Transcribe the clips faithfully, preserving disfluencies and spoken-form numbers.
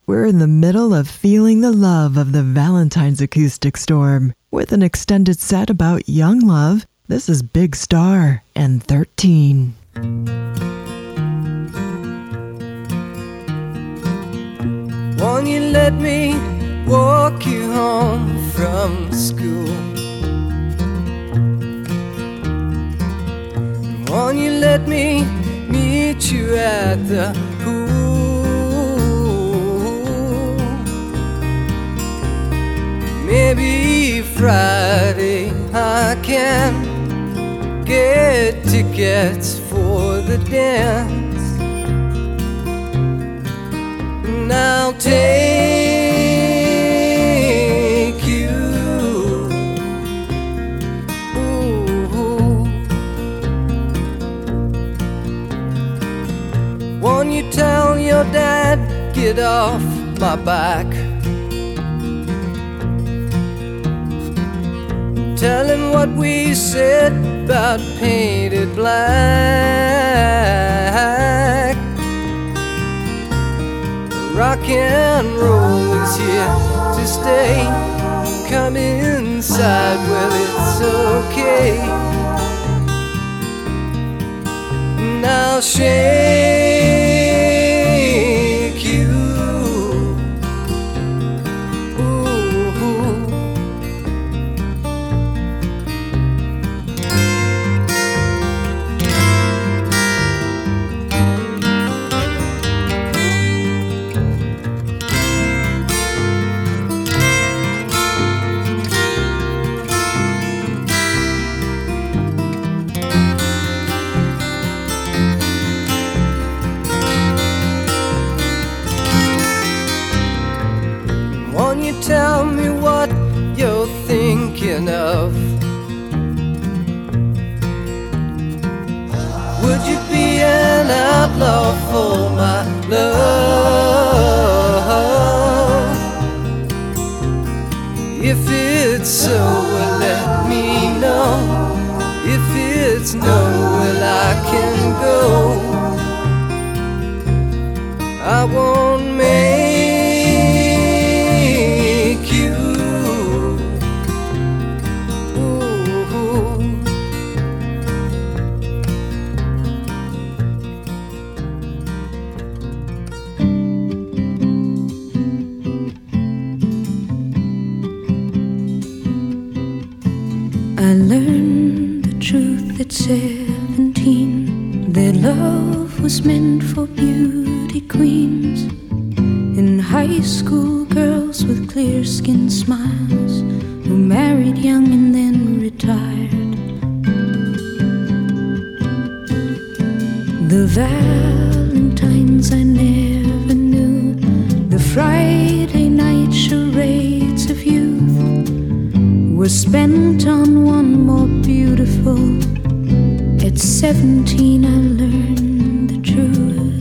We're in the middle of feeling the love of the Valentine's acoustic storm with an extended set about young love. This is Big Star and thirteen. Won't you let me walk you home from school? Won't you let me meet you at the pool? Maybe Friday I can get tickets for the dance. And I'll take you. Ooh. Won't you tell your dad, get off my back? Tell him what we said about painted black. Rock and roll is here to stay. Come inside, well it's okay. And I'll shake you. Ooh. Tell me what you're thinking of. Would you be an outlaw for my love? If it's so, well let me know. If it's no, well I can go. I won't make I learned the truth at seventeen, that love was meant for beauty queens. In high school, girls with clear-skinned smiles who married young and then retired. The Valentines I never knew, the Friday night charades of youth were spent on one more beautiful. At seventeen I learned the truth.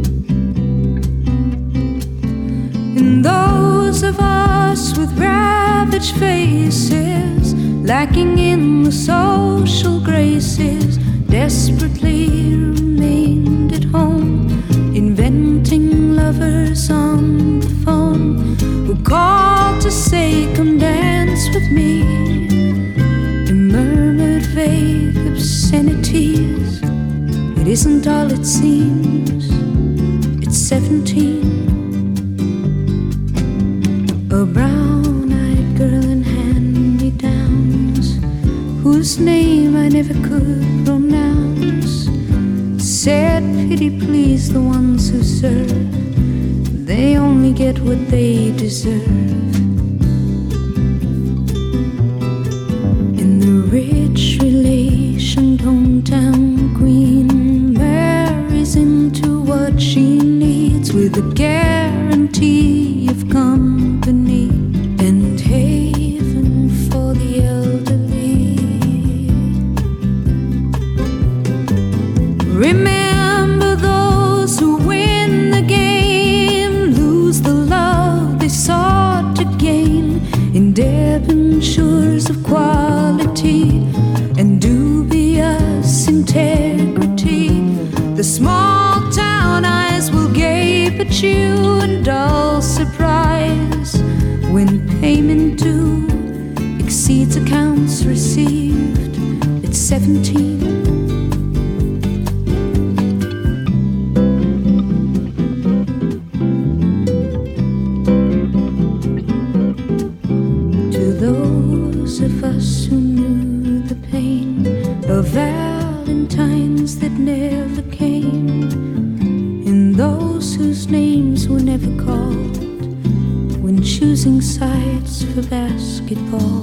And those of us with ravaged faces, lacking in the social graces, desperately remained at home, inventing lovers on the phone who called to say, come dance with me, and murmured vague obscenities. It isn't all it seems, it's seventeen. A brown-eyed girl in hand-me-downs, whose name I never could pronounce, said, pity please the ones who serve, they only get what they deserve. And the rich relation hometown queen marries into what she needs, with a guarantee of company and haven for the elderly. Remember those who win the game, lose the love they sought to gain, in debentures of quality and dubious integrity. The small town eyes will gape at you, and dull Receipts, accounts received at seventeen. To those of us who knew the pain of Valentines that never came, and those whose names were never called when choosing sides for basketball.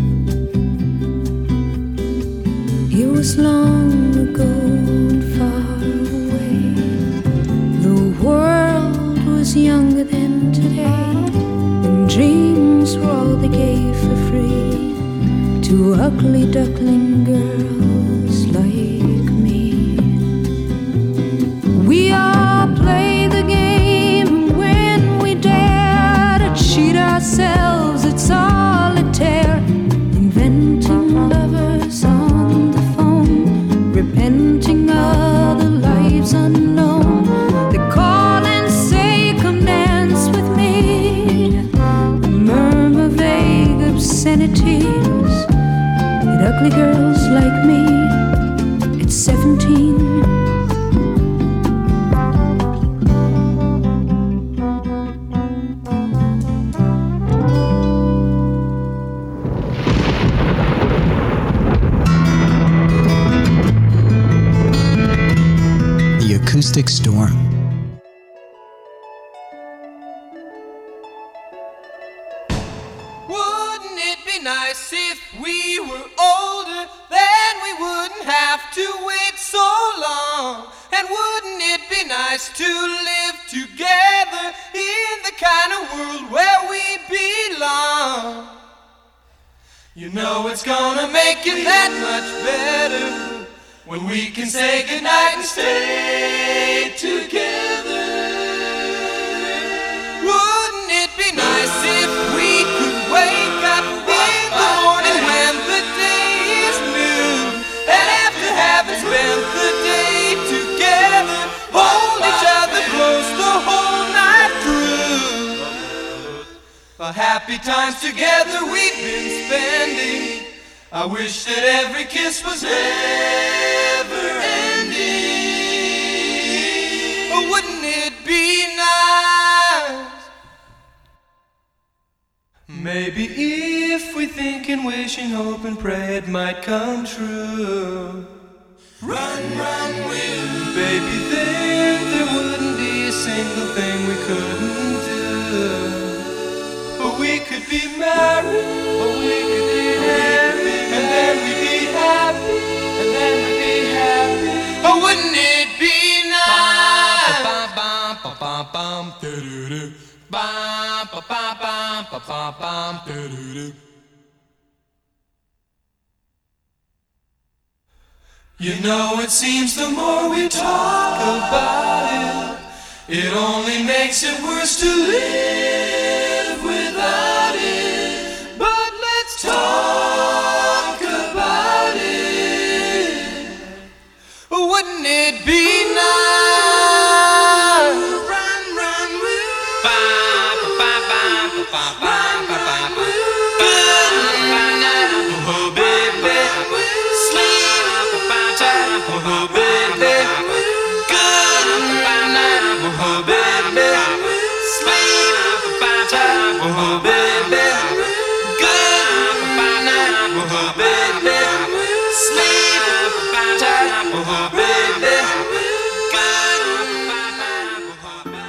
It was long ago and far away. The world was younger than today, and dreams were all they gave for free to ugly duckling girls like me. We all play the game when we dare to cheat ourselves at solitaire, inventing lovers on the phone, repenting other lives unknown. They call and say, come dance with me, murmur vague obscenities at ugly girls like me at seventeen. Acoustic Storm. Wouldn't it be nice if we were older, then we wouldn't have to wait so long? And wouldn't it be nice to live together in the kind of world where we belong? You know it's gonna make it that much better when we can say goodnight and stay together. Wouldn't it be nice if we could wake up in the morning when the day is new, and after having spent the day together, hold each other close the whole night through? The happy times together we've been spending, I wish that every kiss was never ending. Oh, wouldn't it be nice? Maybe if we think and wish and hope and pray it might come true. Run, run, will, baby, then there wouldn't be a single thing we couldn't do. But we could be married, or we could be happy, and then we'd be happy, and then we'd be happy. Oh, wouldn't it be nice? You know, it seems the more we talk about it, it only makes it worse to live without it. But let's talk about it. Wouldn't it be nice? Run, run, woo. Ba, ba, ba, ba, ba, ba, ba, ba, ba. Good night, oh baby. Sleep, ba, ba, oh baby. Good night, oh baby. Sleep, ba, ba, oh baby. Good night, oh baby. Sleep, ba, ba, oh baby. Good night, oh baby.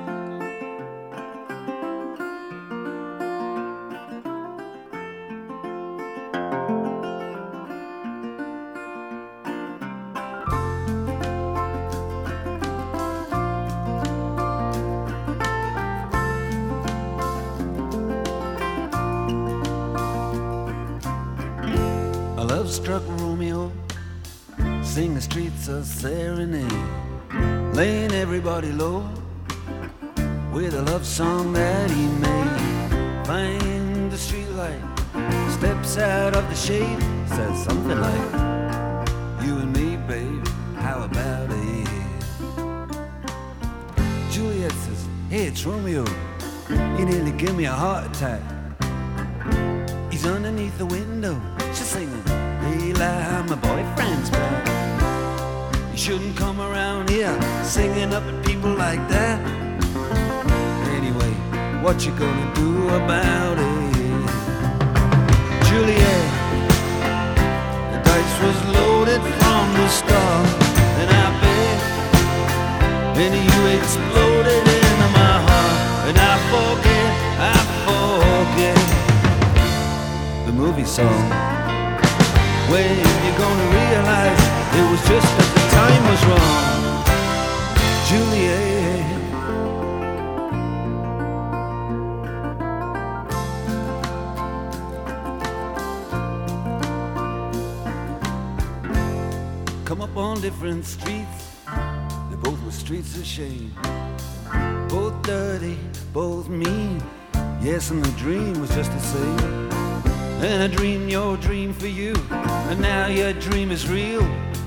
A love-struck Romeo sing the streets a serenade, laying everybody low with a love song that he made. Find the streetlight, steps out of the shade, says something like, you and me, baby, how about it? Juliet says, hey, it's Romeo, you nearly give me a heart attack. He She's underneath the window, she's singing, Eli, my boyfriend's back. You shouldn't come around here singing up at people like that. Anyway, what you gonna do about it? Juliet, the dice was loaded from the start, and I bet, and you exploded into my heart, and I forget, I forget the movie song. When you're gonna realize it was just that the time was wrong, Juliet. Come up on different streets, they both were streets of shame. Both dirty, both mean, yes, and the dream was just the same. And I dreamed your dream for you, and now your dream is real.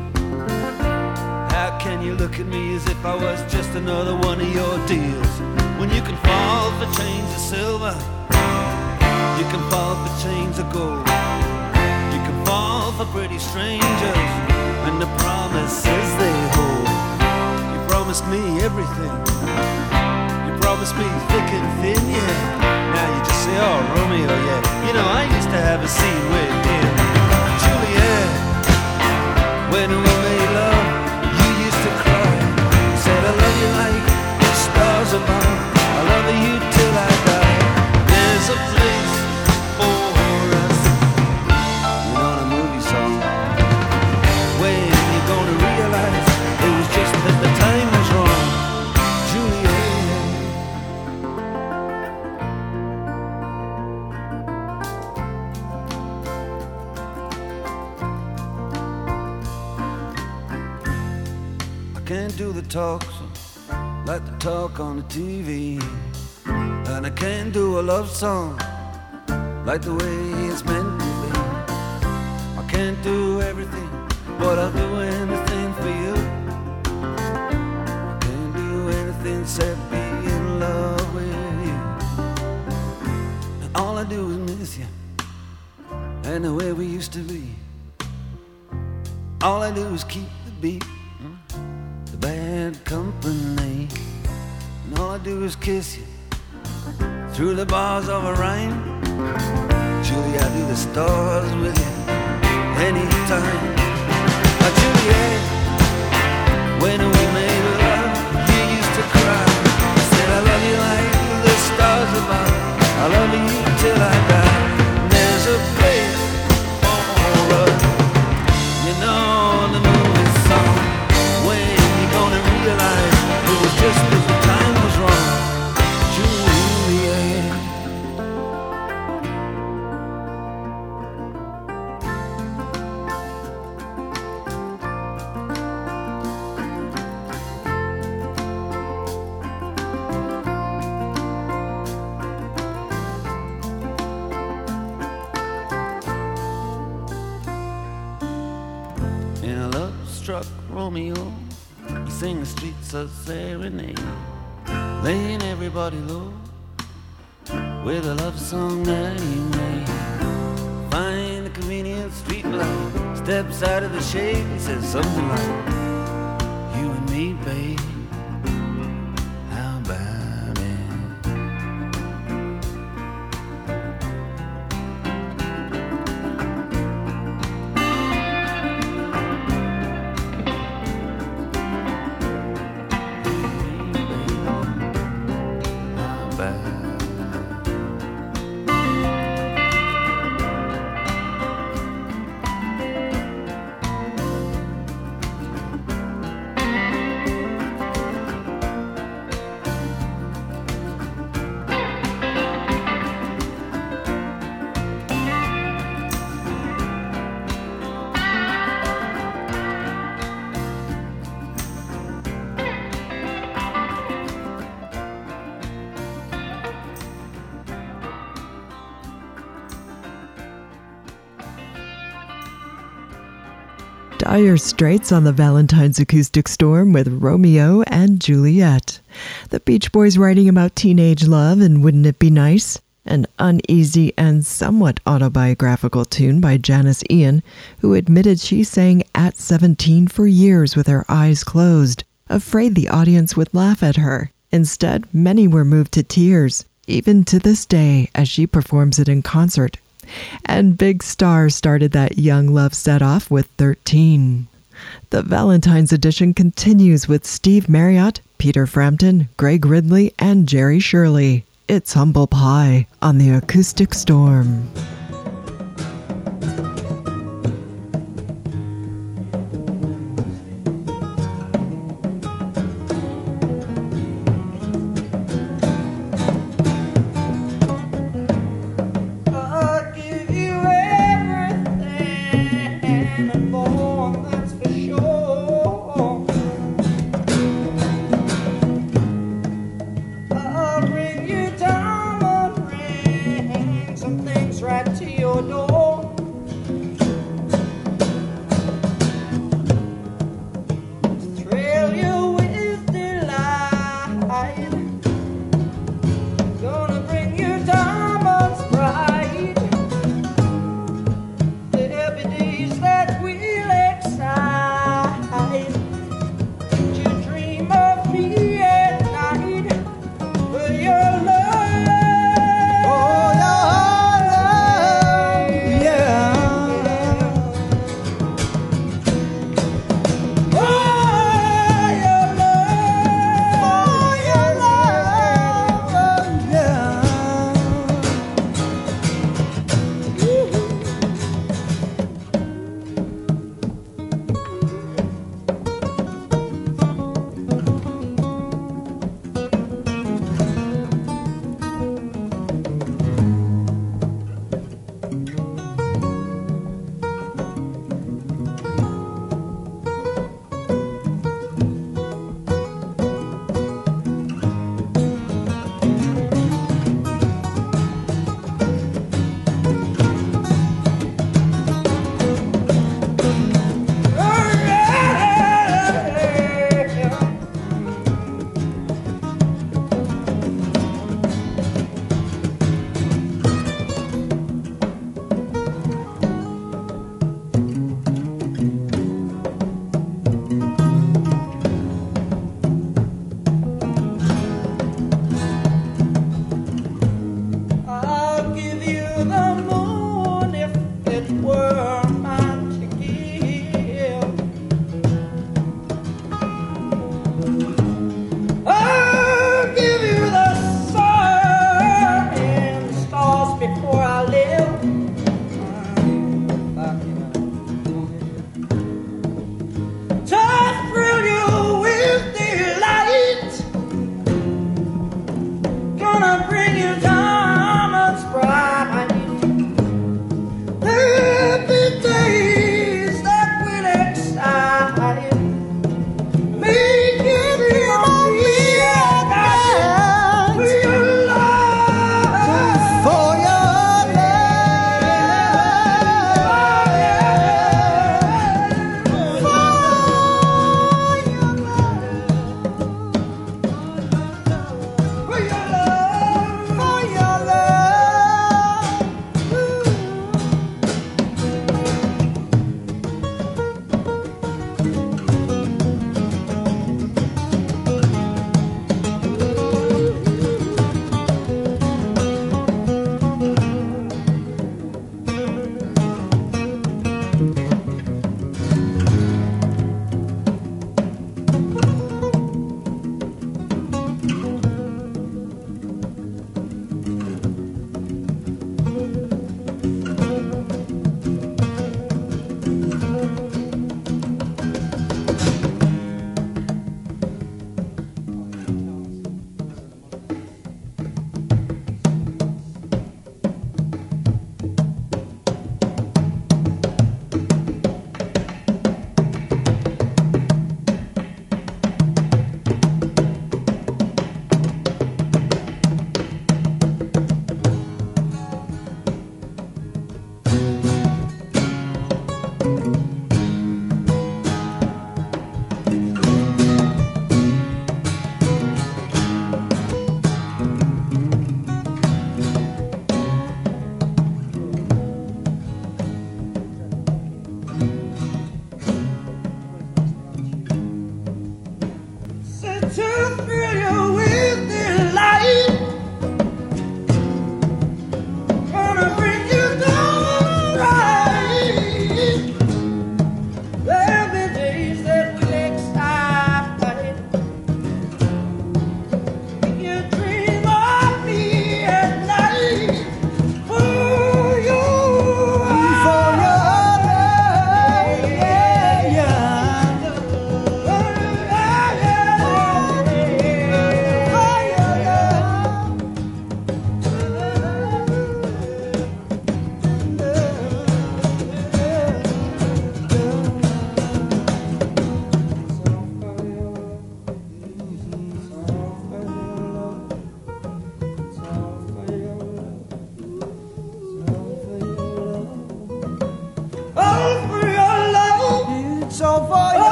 How can you look at me as if I was just another one of your deals? When you can fall for chains of silver, you can fall for chains of gold, you can fall for pretty strangers and the promises they hold. You promised me everything, you promised me thick and thin, yeah. Now you just say, oh, Romeo, yeah. You know, I used to have a scene with him. Juliet, when we made love, you used to cry. You said, I love you like the stars above, I love you till I die. There's a place for us. You know the movie song. When you're gonna realize it was just that the time was wrong, Juliet. Can't do the talk like the talk on the T V, and I can't do a love song like the way it's meant to be. I can't do everything, but I'll do anything for you. I can't do anything except be in love with you. And all I do is miss you, and the way we used to be. All I do is keep the beat, bad company, and all I do is kiss you through the bars of a rhyme. Julie, I do the stars with you anytime. Oh, Juliet, when we made love, you used to cry. You said, I love you like the stars above, I love you till I die. And there's a place for us, you know the movie song. When gonna realize it was just that the time was wrong, Juliet. In a love-struck Romeo, he sing the streets of serenade, laying everybody low with a love song that he made. Find a convenient street light, steps out of the shade and says something like, you and me, babe, how about it? Dire Straits on the Valentine's Acoustic Storm with Romeo and Juliet. The Beach Boys writing about teenage love and wouldn't it be nice? an uneasy and somewhat autobiographical tune by Janice Ian, who admitted she sang at seventeen for years with her eyes closed, afraid the audience would laugh at her. Instead, many were moved to tears, even to this day as she performs it in concert. And Big Star started that young love set off with thirteen. The Valentine's edition continues with Steve Marriott, Peter Frampton, Greg Ridley, and Jerry Shirley. It's Humble Pie on the Acoustic Storm.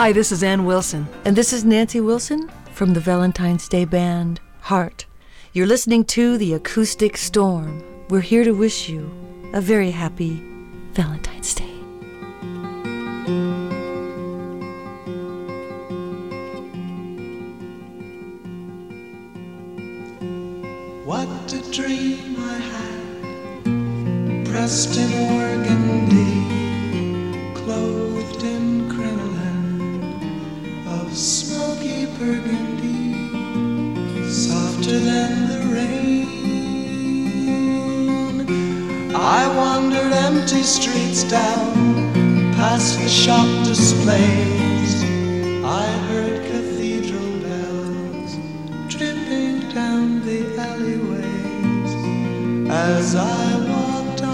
Hi, this is Ann Wilson. And this is Nancy Wilson from the Valentine's Day band, Heart. You're listening to The Acoustic Storm. We're here to wish you a very happy Valentine's Day. What a dream I had, pressed in organdy, clothed in crinoline of smoky burgundy, softer than the rain. I wandered empty streets down, past the shop displays. I heard cathedral bells dripping down the alleyways as I walked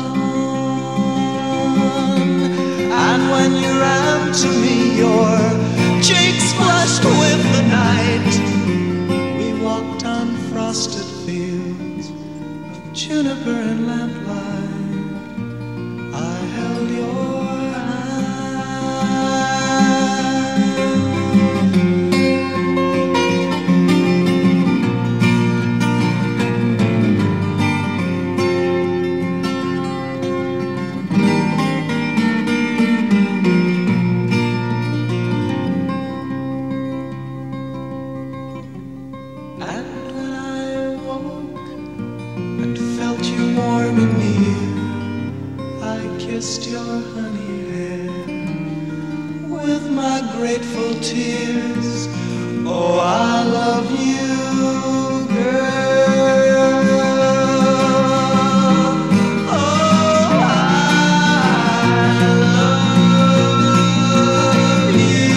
on. And when you ran to me, your cheeks flushed with the night. We walked on frosted fields of juniper and lamplight. I held your grateful tears. Oh, I love you, girl. Oh, I love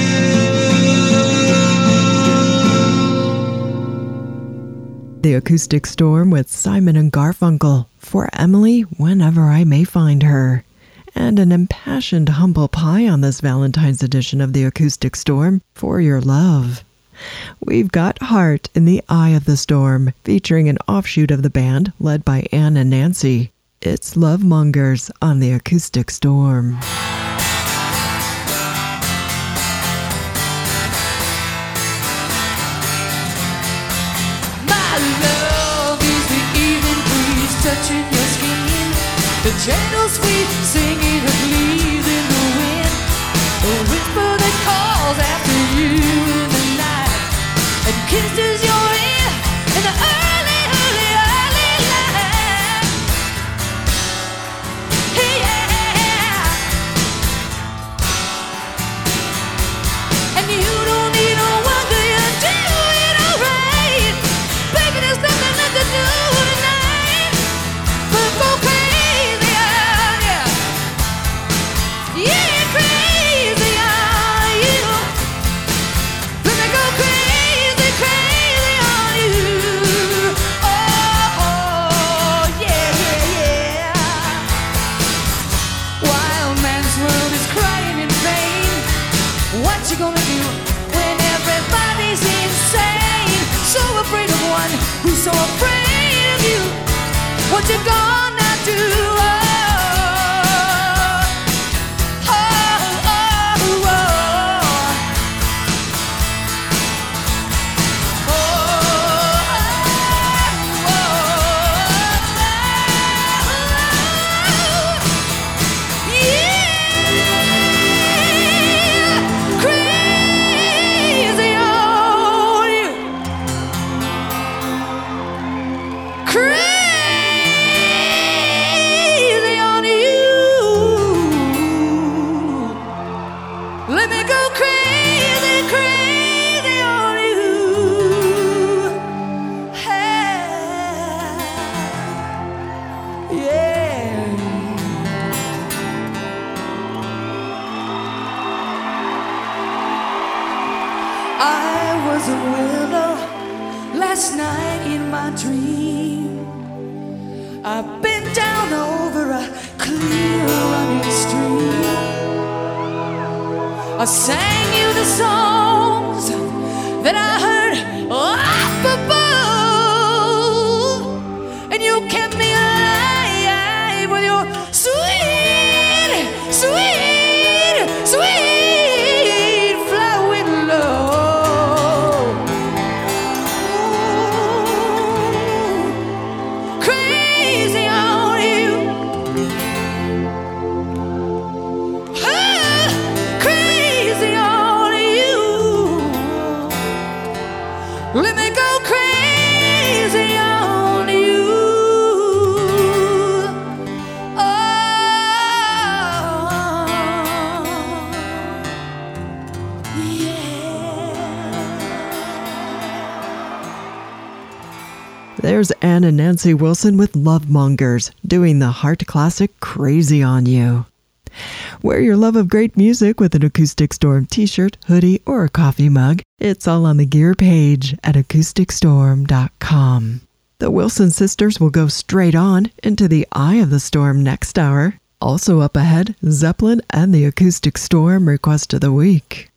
you. The Acoustic Storm with Simon and Garfunkel, For Emily Whenever I May Find Her. And an impassioned humble pie on this Valentine's edition of the Acoustic Storm, For Your Love. We've got Heart in the Eye of the Storm, featuring an offshoot of the band led by Ann and Nancy. It's Love Mongers on the Acoustic Storm. My love is the evening breeze touching your skin, the gentle sweet singing of leaves in the wind, a whisper that calls after you in the night, and kisses your ear in the early, early, early light. Hey, yeah. And you don't need no one, 'cause you're doing alright. Baby, there's nothing left to do tonight but go crazy on you. Yeah, crazy on you. Let me go crazy, crazy on you. Oh, oh, yeah, yeah, yeah. While man's world is crying in vain, what you gonna do when everybody's insane? So afraid of one who's so afraid of you. What you gonna do? Oh, oh, oh, oh. Oh, oh, oh. Yeah, crazy on you. Crazy on you. Let me go crazy, crazy on you. Hey, yeah. I was a willow last night in my dream. I bent down over a clear running stream. I sang you the songs that I heard up above, and you kept me alive with your sweet, sweet, sweet flower. Let me go crazy on you. Oh, yeah. There's Ann and Nancy Wilson with Love Mongers, doing the Heart classic Crazy on You. Wear your love of great music with an Acoustic Storm t-shirt, hoodie, or a coffee mug. It's all on the gear page at acoustic storm dot com. The Wilson sisters will go straight on into the eye of the storm next hour. Also up ahead, Zeppelin and the Acoustic Storm request of the week.